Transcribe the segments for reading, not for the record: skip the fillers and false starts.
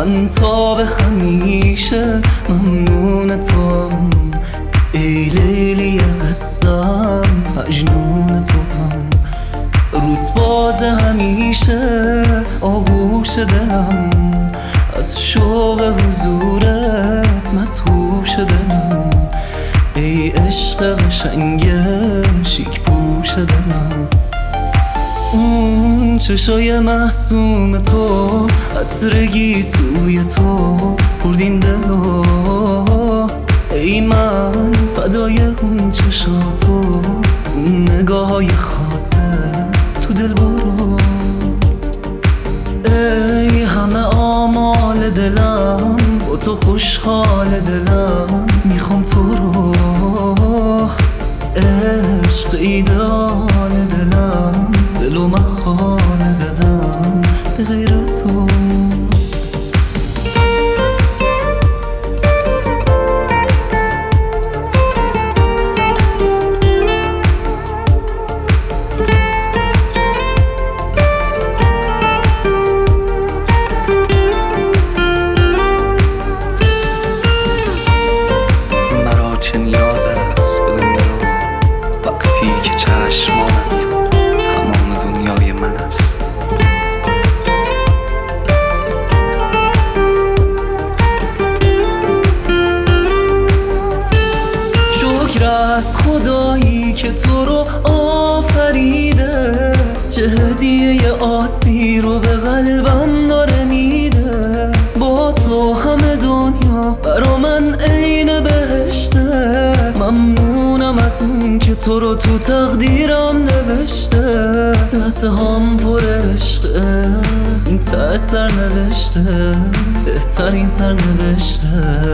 من تا به همیشه ممنون توام. ای لیلی قصه‌ام مجنون توام. رود باز همیشه آغوش دلم، از شوق حضورت مدهوش دلم. ای عشق قشنگ شیک پوش دلم. اون چشای محسوم تو، عطرگی سوی تو بردین دلو. ای من فدای اون چشاتو، اون نگاهای خاصه تو دل برات. ای همه آمال دلم، با تو خوشحال دلم. میخوام تو رو، عشق ایدال دلم. دلو محال بدم به غیر تو. مرا چه نیاز است به دنیا وقتی که چشمانت تمام دنیای من است. شکر از خدایی که تو رو آفریده، چه هدیه آسی رو به قلبم داره میده. با تو همه دنیا برا من عین بهشته. ممنونم از اون که تو رو تو تقدیرم نوشته. لحظه هم پر عشقه، این ته سر نوشته، بهترین سر نوشته.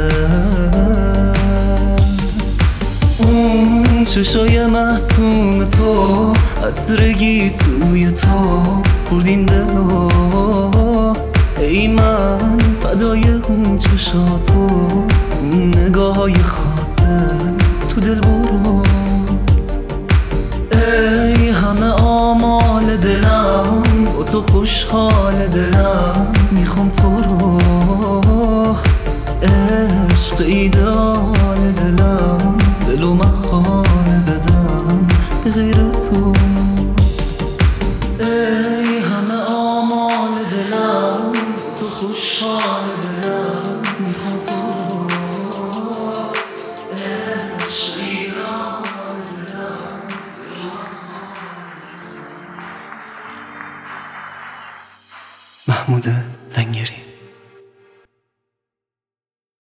اون چشای محسوم تو، عطرگی سوی تو بردین دلو. ای من فدای اون چشاتو، اون نگاهای خاصه تو دل برات. ای همه آمال دلم، با تو خوشحال دلم. میخوام تو رو، عشق ایدال دلم. دلو محال بدم به غیر تو. ای همه آمال دلم، تو خوشحال دلم. میخوام تو رو، عشق ایدال دلم. محمود لنگری.